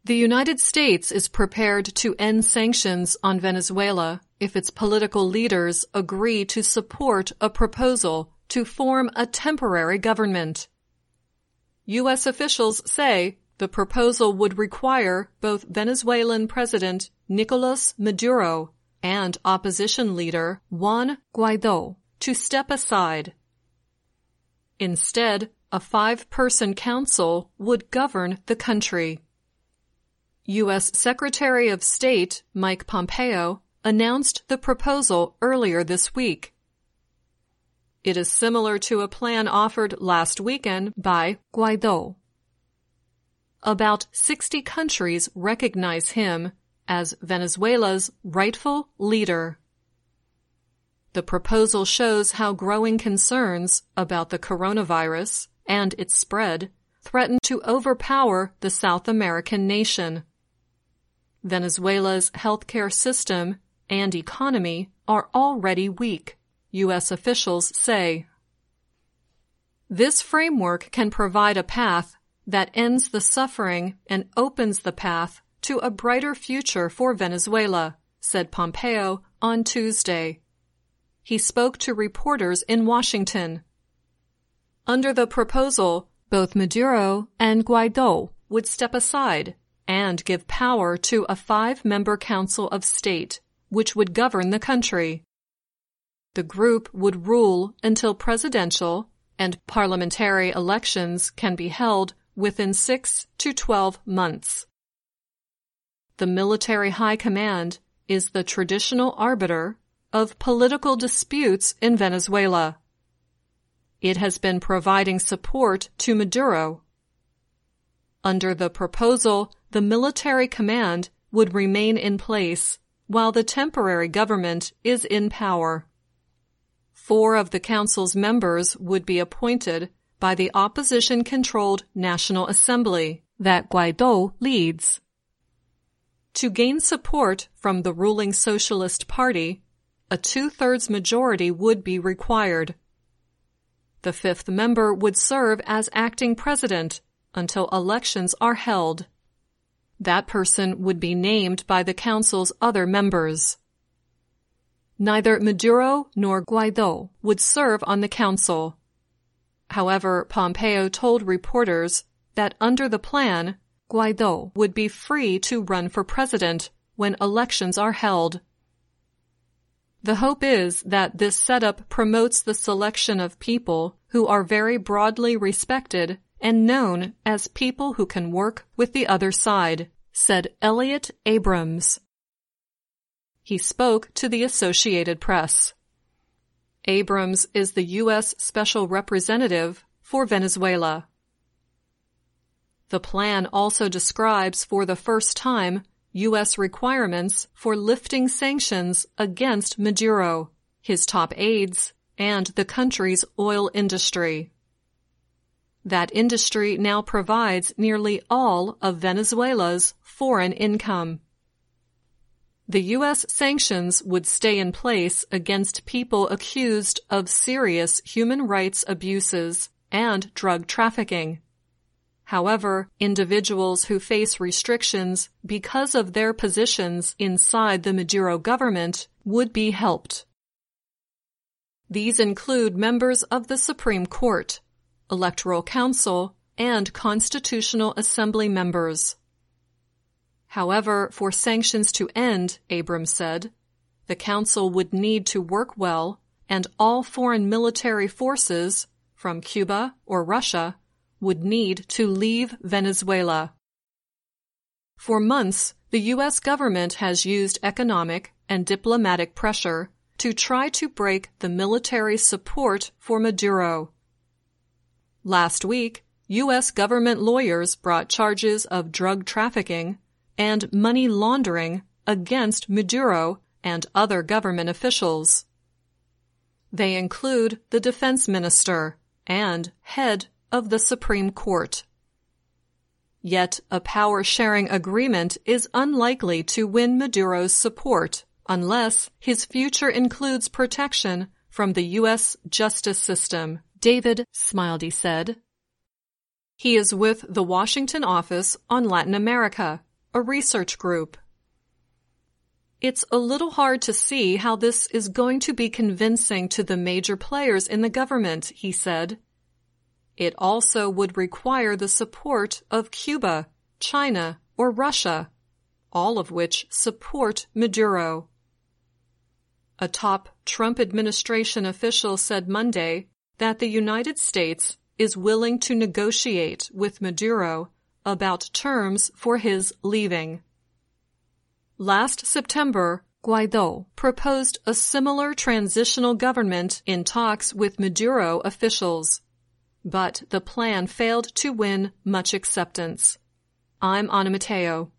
The United States is prepared to end sanctions on Venezuela if its political leaders agree to support a proposal to form a temporary government. U.S. officials say the proposal would require both Venezuelan President Nicolas Maduro and opposition leader Juan Guaidó to step aside. Instead, a 5-person council would govern the country. U.S. Secretary of State Mike Pompeo announced the proposal earlier this week. It is similar to a plan offered last weekend by Guaidó. About 60 countries recognize him as Venezuela's rightful leader. The proposal shows how growing concerns about the coronavirus and its spread threaten to overpower the South American nation. Venezuela's healthcare system and economy are already weak, U.S. officials say. This framework can provide a path that ends the suffering and opens the path to a brighter future for Venezuela, said Pompeo on Tuesday. He spoke to reporters in Washington. Under the proposal, both Maduro and Guaidó would step aside and give power to a 5-member Council of State, which would govern the country. The group would rule until presidential and parliamentary elections can be held within 6 to 12 months. The military high command is the traditional arbiter of political disputes in Venezuela. It has been providing support to Maduro. Under the proposal, the military command would remain in place while the temporary government is in power. 4 of the council's members would be appointed by the opposition-controlled National Assembly that Guaidó leads. To gain support from the ruling Socialist Party, a 2/3 majority would be required. The 5th member would serve as acting president until elections are held. That person would be named by the council's other members. Neither Maduro nor Guaidó would serve on the council. However, Pompeo told reporters that under the plan, Guaidó would be free to run for president when elections are held. The hope is that this setup promotes the selection of people who are very broadly respected and known as people who can work with the other side, said Elliot Abrams. He spoke to the Associated Press. Abrams is the U.S. Special Representative for Venezuela. The plan also describes for the first time U.S. requirements for lifting sanctions against Maduro, his top aides, and the country's oil industry. That industry now provides nearly all of Venezuela's foreign income. The U.S. sanctions would stay in place against people accused of serious human rights abuses and drug trafficking. However, individuals who face restrictions because of their positions inside the Maduro government would be helped. These include members of the Supreme Court, Electoral Council, and Constitutional Assembly members. However, for sanctions to end, Abrams said, the Council would need to work well, and all foreign military forces, from Cuba or Russia, would need to leave Venezuela. For months, the U.S. government has used economic and diplomatic pressure to try to break the military support for Maduro. Last week, U.S. government lawyers brought charges of drug trafficking and money laundering against Maduro and other government officials. They include the defense minister and head of the Supreme Court. Yet a power-sharing agreement is unlikely to win Maduro's support unless his future includes protection from the U.S. justice system, David Smildy said. He is with the Washington office on Latin America a research group. It's a little hard to see how this is going to be convincing to the major players in the government, he said. It also would require the support of Cuba, China, or Russia, all of which support Maduro. A top Trump administration official said Monday that the United States is willing to negotiate with Maduro about terms for his leaving. Last September, Guaidó proposed a similar transitional government in talks with Maduro officials, but the plan failed to win much acceptance. I'm Ana Mateo.